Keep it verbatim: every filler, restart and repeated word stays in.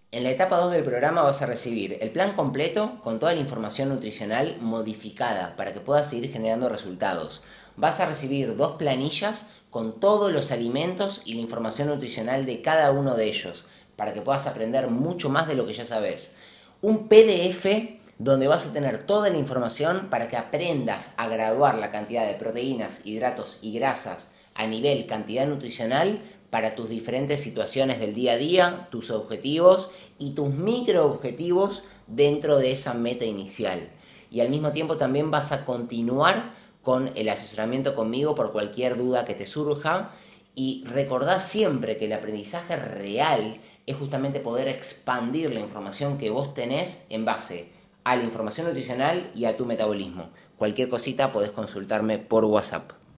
En la etapa dos del programa vas a recibir el plan completo con toda la información nutricional modificada para que puedas seguir generando resultados. Vas a recibir dos planillas con todos los alimentos y la información nutricional de cada uno de ellos para que puedas aprender mucho más de lo que ya sabes. Un P D F donde vas a tener toda la información para que aprendas a graduar la cantidad de proteínas, hidratos y grasas a nivel cantidad nutricional para tus diferentes situaciones del día a día, tus objetivos y tus micro objetivos dentro de esa meta inicial. Y al mismo tiempo también vas a continuar con el asesoramiento conmigo por cualquier duda que te surja. Y recordá siempre que el aprendizaje real es justamente poder expandir la información que vos tenés en base a la información nutricional y a tu metabolismo. Cualquier cosita podés consultarme por WhatsApp.